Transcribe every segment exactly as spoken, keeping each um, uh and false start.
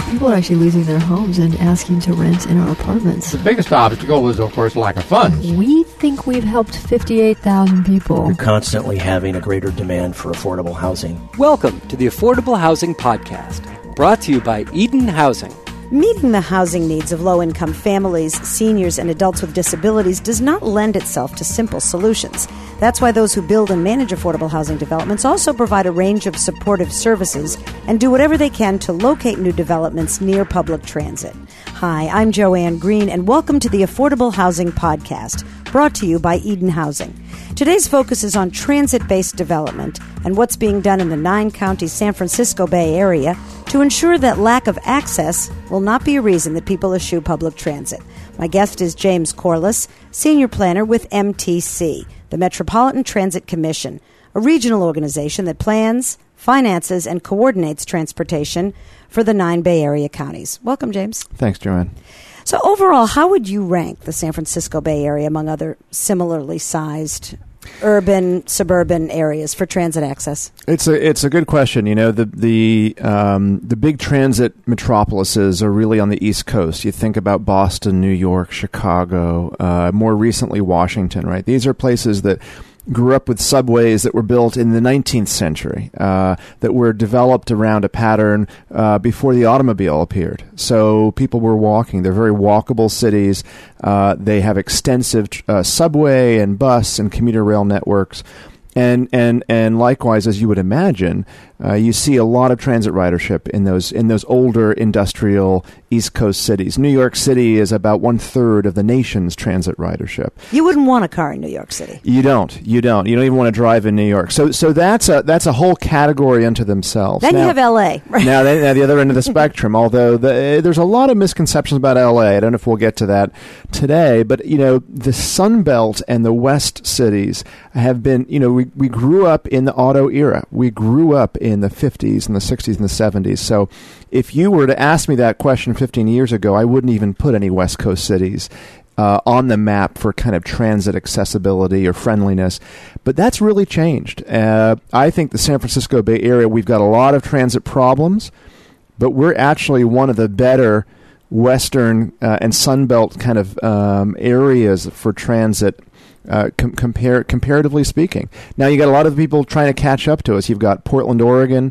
People are actually losing their homes and asking to rent in our apartments. The biggest obstacle is, of course, lack of funds. We think we've helped fifty-eight thousand people. We're constantly having a greater demand for affordable housing. Welcome to the Affordable Housing Podcast, brought to you by Eden Housing. Meeting the housing needs of low-income families, seniors, and adults with disabilities does not lend itself to simple solutions. That's why those who build and manage affordable housing developments also provide a range of supportive services and do whatever they can to locate new developments near public transit. Hi, I'm Joanne Green, and welcome to the Affordable Housing Podcast, brought to you by Eden Housing. Today's focus is on transit-based development and what's being done in the nine-county San Francisco Bay Area to ensure that lack of access will not be a reason that people eschew public transit. My guest is James Corliss, Senior Planner with M T C, the Metropolitan Transit Commission, a regional organization that plans, finances, and coordinates transportation for the nine Bay Area counties. Welcome, James. Thanks, Joanne. So overall, how would you rank the San Francisco Bay Area among other similarly sized urban, suburban areas for transit access? It's a it's a good question. You know, the the um, the big transit metropolises are really on the East Coast. You think about Boston, New York, Chicago, uh, more recently Washington, right? These are places that grew up with subways that were built in the nineteenth century, uh, that were developed around a pattern uh, before the automobile appeared. So people were walking. They're very walkable cities. Uh, they have extensive uh, subway and bus and commuter rail networks. And, and and likewise, as you would imagine, uh, you see a lot of transit ridership in those in those older industrial East Coast cities. New York City is about one third of the nation's transit ridership. You wouldn't want a car in New York City. You don't. You don't. You don't even want to drive in New York. So so that's a that's a whole category unto themselves. Then now, you have L A. Right? Now, they, now the other end of the spectrum. Although the, there's a lot of misconceptions about L A. I don't know if we'll get to that today. But you know, the Sun Belt and the West cities have been. You know, we we grew up in the auto era. We grew up in the fifties and the sixties and the seventies. So if you were to ask me that question fifteen years ago, I wouldn't even put any West Coast cities uh, on the map for kind of transit accessibility or friendliness. But that's really changed. Uh, I think the San Francisco Bay Area, we've got a lot of transit problems, but we're actually one of the better Western uh, and Sunbelt kind of um, areas for transit. Uh, com- compare comparatively speaking. Now you got a lot of people trying to catch up to us. You've got Portland, Oregon.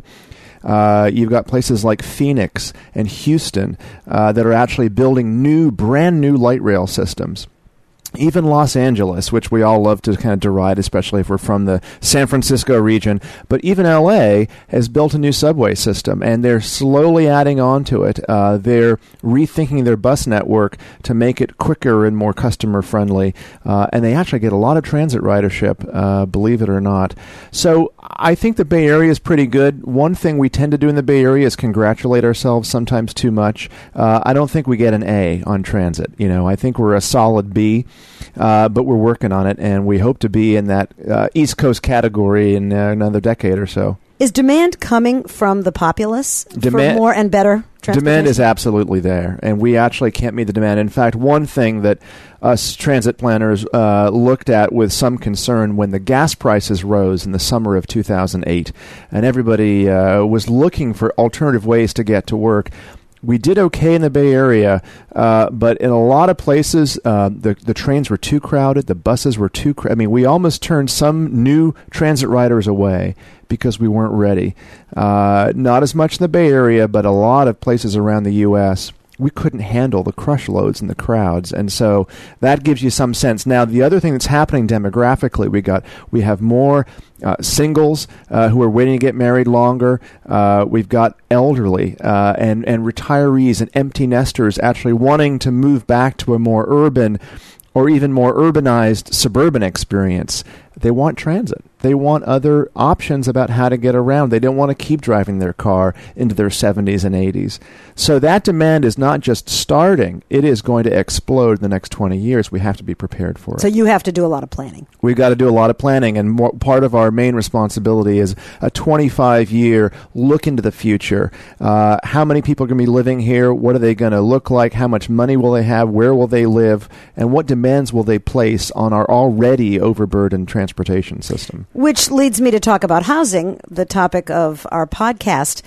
Uh, you've got places like Phoenix and Houston uh, that are actually building new, brand new light rail systems. Even Los Angeles, which we all love to kind of deride, especially if we're from the San Francisco region. But even L A has built a new subway system, and they're slowly adding on to it. Uh, they're rethinking their bus network to make it quicker and more customer-friendly. Uh, and they actually get a lot of transit ridership, uh, believe it or not. So I think the Bay Area is pretty good. One thing we tend to do in the Bay Area is congratulate ourselves sometimes too much. Uh, I don't think we get an A on transit. You know, I think we're a solid B. Uh, but we're working on it, and we hope to be in that uh, East Coast category in uh, another decade or so. Is demand coming from the populace demand, for more and better transportation? Demand is absolutely there, and we actually can't meet the demand. In fact, one thing that us transit planners uh, looked at with some concern when the gas prices rose in the summer of two thousand eight, and everybody uh, was looking for alternative ways to get to work. We did okay in the Bay Area, uh, but in a lot of places, uh, the the trains were too crowded, the buses were too crowded. I mean, we almost turned some new transit riders away because we weren't ready. Uh, not as much in the Bay Area, but a lot of places around the U S we couldn't handle the crush loads and the crowds, and so that gives you some sense. Now, the other thing that's happening demographically, we got we have more uh, singles uh, who are waiting to get married longer. Uh, we've got elderly uh, and and retirees and empty nesters actually wanting to move back to a more urban or even more urbanized suburban experience. They want transit. They want other options about how to get around. They don't want to keep driving their car into their seventies and eighties. So that demand is not just starting. It is going to explode in the next twenty years. We have to be prepared for it. So you have to do a lot of planning. We've got to do a lot of planning, and more, part of our main responsibility is a twenty-five year look into the future. Uh, how many people are going to be living here? What are they going to look like? How much money will they have? Where will they live? And what demands will they place on our already overburdened transportation system? Which leads me to talk about housing, the topic of our podcast.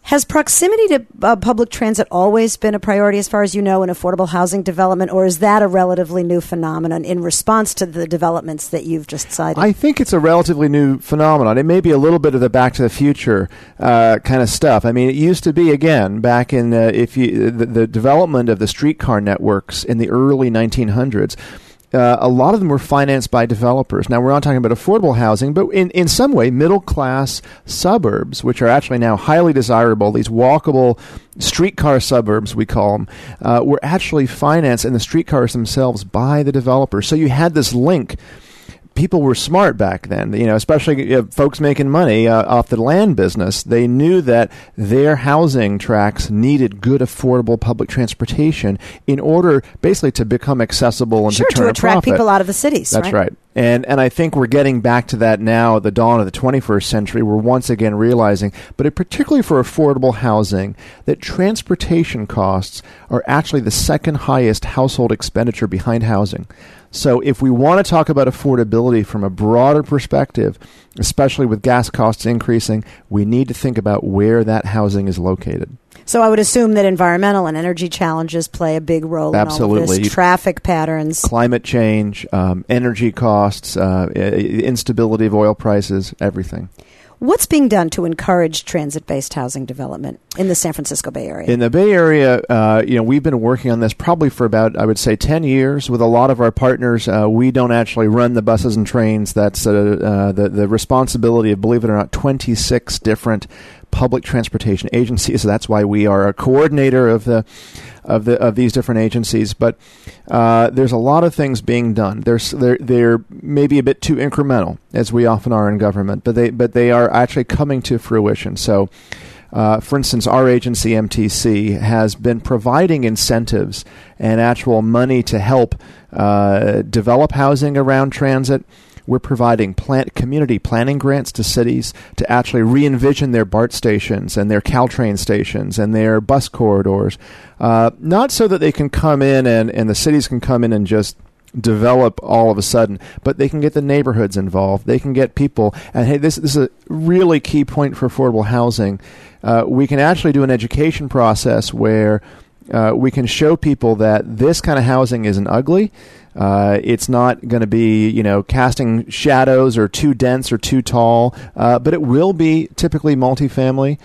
Has proximity to uh, public transit always been a priority, as far as you know, in affordable housing development, or is that a relatively new phenomenon in response to the developments that you've just cited? I think it's a relatively new phenomenon. It may be a little bit of the Back to the Future uh, kind of stuff. I mean, it used to be, again, back in uh, if you the, the development of the streetcar networks in the early nineteen hundreds. Uh, a lot of them were financed by developers. Now, we're not talking about affordable housing, but in, in some way, middle-class suburbs, which are actually now highly desirable, these walkable streetcar suburbs, we call them, uh, were actually financed in the streetcars themselves by the developers. So you had this link. People were smart back then, you know, especially uh, folks making money uh, off the land business. They knew that their housing tracts needed good, affordable public transportation in order basically to become accessible and sure, to turn to attract a profit. people out of the cities. That's right. right. And and I think we're getting back to that now at the dawn of the twenty-first century. We're once again realizing, but it, particularly for affordable housing, that transportation costs are actually the second highest household expenditure behind housing. So if we want to talk about affordability from a broader perspective, especially with gas costs increasing, we need to think about where that housing is located. So I would assume that environmental and energy challenges play a big role Absolutely. in all of this. Traffic patterns. Climate change, um, energy costs, uh, instability of oil prices, everything. What's being done to encourage transit-based housing development in the San Francisco Bay Area? In the Bay Area, uh, you know, we've been working on this probably for about, I would say, ten years with a lot of our partners. Uh, we don't actually run the buses and trains. That's uh, uh, the, the responsibility of, believe it or not, twenty-six different public transportation agencies. So that's why we are a coordinator of the of the of these different agencies. But uh, there's a lot of things being done. There's they're they're maybe a bit too incremental, as we often are in government, but they but they are actually coming to fruition. So, uh, for instance, our agency M T C has been providing incentives and actual money to help uh, develop housing around transit. We're providing plant community planning grants to cities to actually re-envision their BART stations and their Caltrain stations and their bus corridors, uh, not so that they can come in and, and the cities can come in and just develop all of a sudden, but they can get the neighborhoods involved. They can get people. And hey, this, this is a really key point for affordable housing. Uh, we can actually do an education process where uh, we can show people that this kind of housing isn't ugly. Uh, it's not going to be, you know, casting shadows or too dense or too tall, uh, but it will be typically multifamily,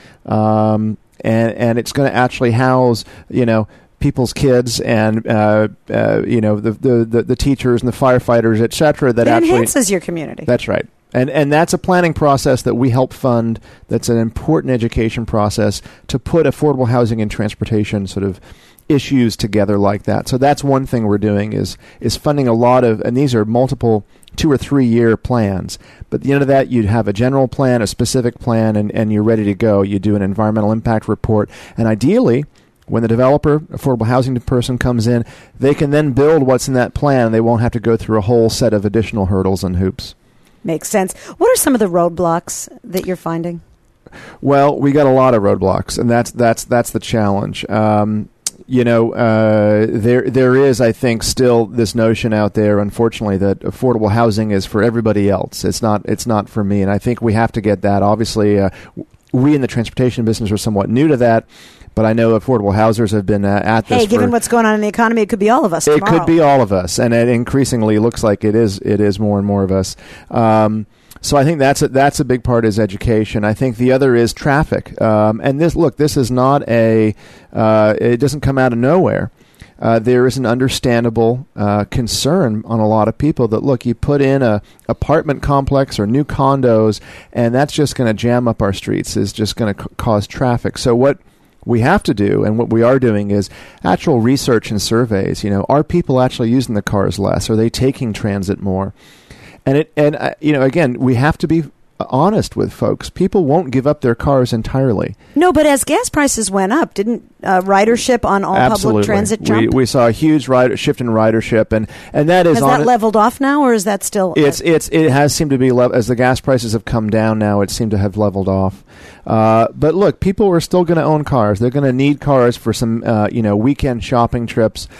um, and and it's going to actually house, you know, people's kids and uh, uh, you know the, the the the teachers and the firefighters, et cetera. That it actually enhances your community. That's right. And and that's a planning process that we help fund. That's an important education process to put affordable housing and transportation sort of issues together like that. So that's one thing we're doing is is funding a lot of, and these are multiple two or three year plans. But at the end of that, you'd have a general plan, a specific plan, and, and you're ready to go. You do an environmental impact report, and ideally, when the developer, affordable housing person comes in, they can then build what's in that plan, and they won't have to go through a whole set of additional hurdles and hoops. Makes sense. What are some of the roadblocks that you're finding? Well, we got a lot of roadblocks, and that's that's that's the challenge. Um, you know, uh, there there is, I think, still this notion out there, unfortunately, that affordable housing is for everybody else. It's not. It's not for me, and I think we have to get that. Obviously, uh, we in the transportation business are somewhat new to that. But I know affordable housers have been uh, at this. Hey, given for, what's going on in the economy, it could be all of us It tomorrow. could be all of us, and it increasingly looks like it is. It is more and more of us. Um, so I think that's a, that's a big part is education. I think the other is traffic. Um, and this, look, this is not a. Uh, it doesn't come out of nowhere. Uh, there is an understandable uh, concern on a lot of people that, look, you put in a apartment complex or new condos, and that's just going to jam up our streets. Is just going to c- cause traffic. So what we have to do, and what we are doing, is actual research and surveys. You know, are people actually using the cars less? Are they taking transit more? And it, and uh, you know, again, we have to be honest with folks. People won't give up their cars entirely. No, but as gas prices went up, didn't uh, ridership on all Absolutely. public transit jump? We, we saw a huge rider, shift in ridership, and, and that is Has on that leveled off now, or is that still? It's it's it has seemed to be le- as the gas prices have come down now. It seemed to have leveled off. Uh, but look, people are still going to own cars. They're going to need cars for some uh, you know weekend shopping trips.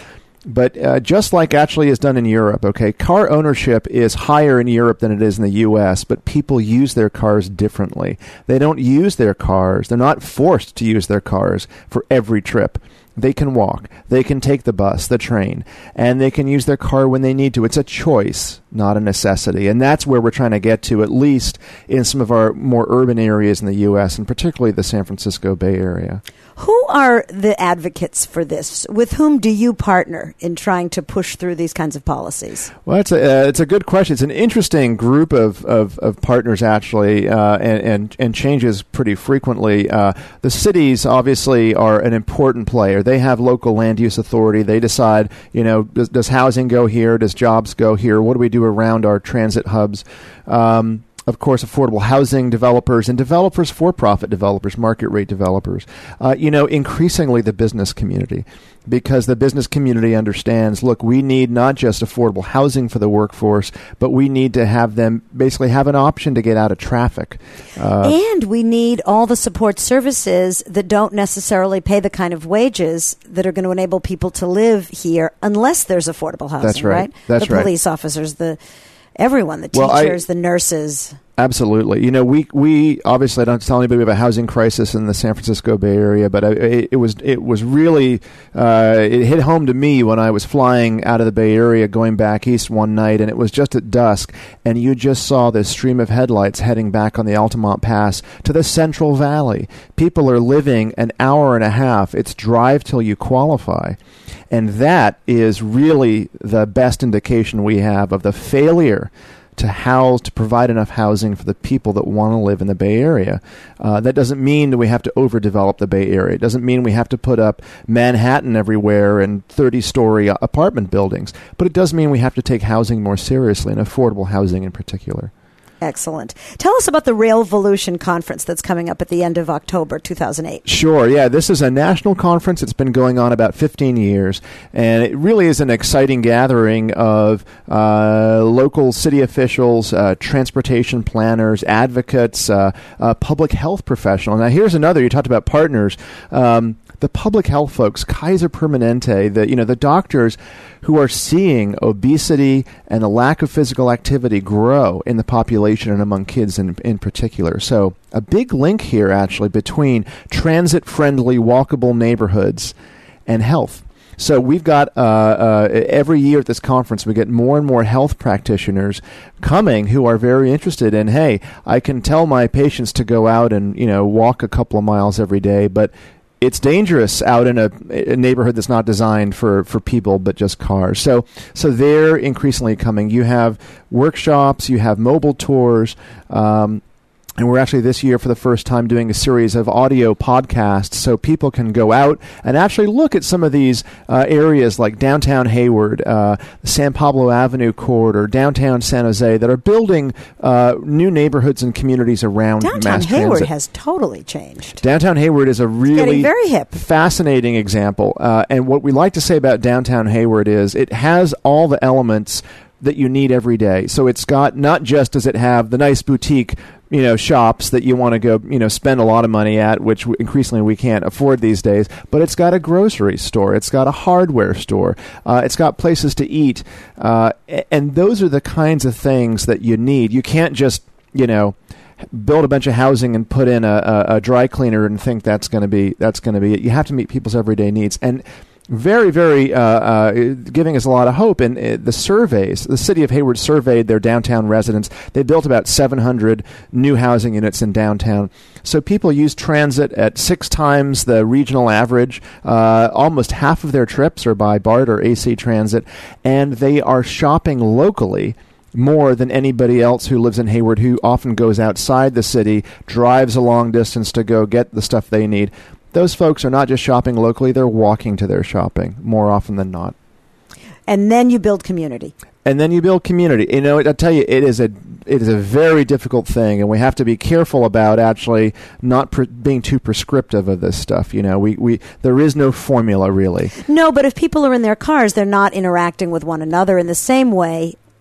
But uh, just like actually is done in Europe, okay, car ownership is higher in Europe than it is in the U S, but people use their cars differently. They don't use their cars. They're not forced to use their cars for every trip. They can walk. They can take the bus, the train, and they can use their car when they need to. It's a choice, not a necessity. And that's where we're trying to get to, at least in some of our more urban areas in the U S, and particularly the San Francisco Bay Area. Who are the advocates for this? With whom do you partner in trying to push through these kinds of policies? Well, it's a uh, it's a good question. It's an interesting group of of, of partners, actually, uh, and, and and changes pretty frequently. Uh, the cities obviously are an important player. They have local land use authority. They decide, you know, does, does housing go here? Does jobs go here? What do we do around our transit hubs? Um, Of course, affordable housing developers and developers, for-profit developers, market rate developers. Uh, you know, increasingly the business community, because the business community understands, look, we need not just affordable housing for the workforce, but we need to have them basically have an option to get out of traffic. Uh, and we need all the support services that don't necessarily pay the kind of wages that are going to enable people to live here unless there's affordable housing, that's right. right? That's the right. police officers, the everyone, the Well, teachers, I, the nurses. Absolutely. You know, we we obviously, I don't tell anybody we have a housing crisis in the San Francisco Bay Area, but I, it, it was it was really uh, it hit home to me when I was flying out of the Bay Area going back east one night, and it was just at dusk, and you just saw this stream of headlights heading back on the Altamont Pass to the Central Valley. People are living an hour and a half. It's drive till you qualify. And that is really the best indication we have of the failure to house, to provide enough housing for the people that want to live in the Bay Area. Uh, that doesn't mean that we have to overdevelop the Bay Area. It doesn't mean we have to put up Manhattan everywhere and thirty-story apartment buildings. But it does mean we have to take housing more seriously, and affordable housing in particular. Excellent. Tell us about the Railvolution Conference that's coming up at the end of October two thousand eight. Sure, yeah. This is a national conference. It's been going on about fifteen years, and it really is an exciting gathering of uh, local city officials, uh, transportation planners, advocates, uh, uh, public health professionals. Now, here's another. You talked about partners. Um, the public health folks, Kaiser Permanente, the you know the doctors who are seeing obesity and the lack of physical activity grow in the population and among kids in, in particular. So a big link here, actually, between transit-friendly, walkable neighborhoods and health. So we've got, uh, uh, every year at this conference, we get more and more health practitioners coming who are very interested in, hey, I can tell my patients to go out and, you know, walk a couple of miles every day, but it's dangerous out in a, a neighborhood that's not designed for, for people but just cars. So so they're increasingly coming. You have workshops, you have mobile tours, um, and we're actually this year for the first time doing a series of audio podcasts so people can go out and actually look at some of these uh, areas like downtown Hayward, uh, San Pablo Avenue corridor, downtown San Jose that are building uh, new neighborhoods and communities around downtown mass Hayward transit. has totally changed. Downtown Hayward is a really very hip. fascinating example. Uh, and what we like to say about downtown Hayward is it has all the elements that you need every day. So it's got, not just does it have the nice boutique, you know, shops that you want to go, you know, spend a lot of money at, which increasingly we can't afford these days, but it's got a grocery store. It's got a hardware store. Uh, it's got places to eat. Uh, and those are the kinds of things that you need. You can't just, you know, build a bunch of housing and put in a, a, a dry cleaner and think that's going to be, that's going to be it. You have to meet people's everyday needs. And very, very uh, uh, giving us a lot of hope. And uh, the surveys, the city of Hayward surveyed their downtown residents. They built about seven hundred new housing units in downtown. So people use transit at six times the regional average. Uh, almost half of their trips are by BART or A C Transit. And they are shopping locally more than anybody else who lives in Hayward, who often goes outside the city, drives a long distance to go get the stuff they need. Those folks are not just shopping locally, they're walking to their shopping more often than not. And then you build community. And then you build community. You know, I tell you, it is a it is a very difficult thing, and we have to be careful about actually not pre- being too prescriptive of this stuff. You know, we, we there is no formula really. No, but if people are in their cars, they're not interacting with one another in the same way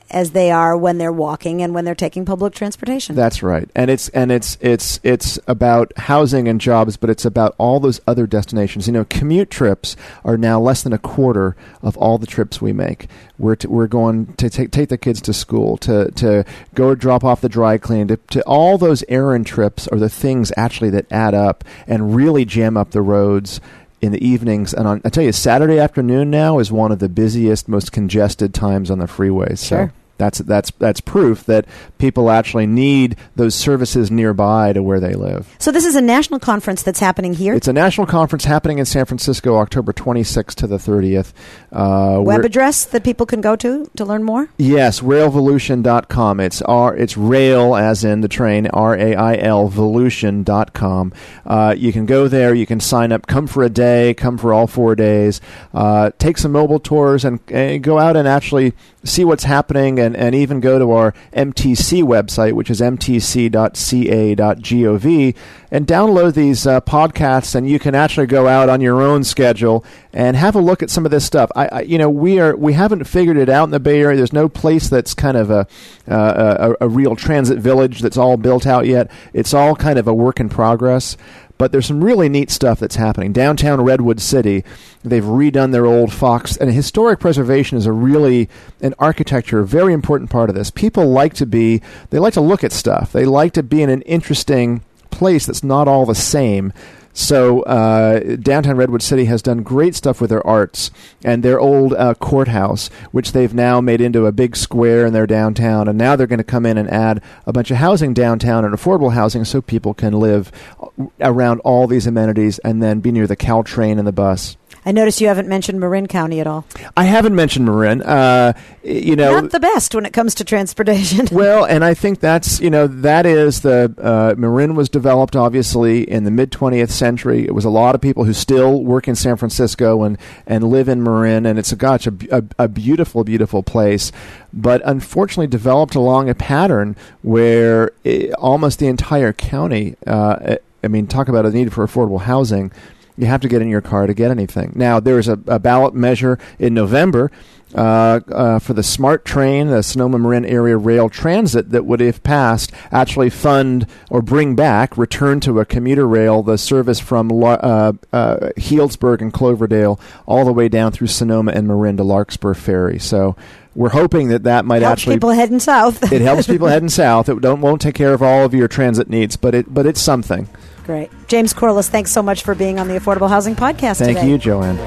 as they are when they're walking and when they're taking public transportation. That's right. And it's and it's it's it's about housing and jobs, but it's about all those other destinations. You know, commute trips are now less than a quarter of all the trips we make. We're to, we're going to take take the kids to school, to to go drop off the dry clean, to, to all those errand trips are the things actually that add up and really jam up the roads in the evenings. And on, I tell you, Saturday afternoon now is one of the busiest, most congested times on the freeways. Sure. So that's that's that's proof that people actually need those services nearby to where they live. So this is a national conference that's happening here? It's a national conference happening in San Francisco, October twenty-sixth to the thirtieth. Uh, Web address that people can go to to learn more? Yes, railvolution dot com. It's R, it's rail as in the train, R A I L, volution dot com. Uh, you can go there, you can sign up, come for a day, come for all four days, uh, take some mobile tours, and, and go out and actually see what's happening, and, and even go to our M T C website, which is m t c dot c a dot gov, and download these uh, podcasts, and you can actually go out on your own schedule and have a look at some of this stuff. I, I you know, we are we haven't figured it out in the Bay Area. There's no place that's kind of a, uh, a a real transit village that's all built out yet. It's all kind of a work in progress. But there's some really neat stuff that's happening. Downtown Redwood City, they've redone their old Fox. And historic preservation is a really, an architecture, a very important part of this. People like to be, they like to look at stuff. They like to be in an interesting place that's not all the same. So uh, downtown Redwood City has done great stuff with their arts and their old uh, courthouse, which they've now made into a big square in their downtown. And now they're going to come in and add a bunch of housing downtown and affordable housing so people can live around all these amenities and then be near the Caltrain and the bus. I noticed you haven't mentioned Marin County at all. I haven't mentioned Marin. Uh, you know, not the best when it comes to transportation. Well, and I think that's, you know, that is the, uh, Marin was developed obviously in the mid twentieth century. It was a lot of people who still work in San Francisco and, and live in Marin, and it's a, gosh, a, a, a beautiful, beautiful place, but unfortunately developed along a pattern where it, almost the entire county, uh, I mean, talk about a need for affordable housing. You have to get in your car to get anything. Now, there is a, a ballot measure in November uh, uh, for the SMART train, the Sonoma Marin Area Rail Transit, that would, if passed, actually fund or bring back, return to a commuter rail, the service from uh, uh, Healdsburg and Cloverdale all the way down through Sonoma and Marin to Larkspur Ferry. So we're hoping that that might helps actually... people heading south. It helps people heading south. It don't, won't take care of all of your transit needs, but it but it's something. Great. James Corliss, thanks so much for being on the Affordable Housing Podcast Thank today. you, Joanne.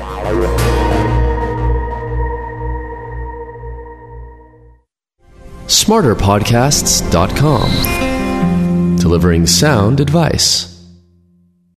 smarter podcasts dot com. Delivering sound advice.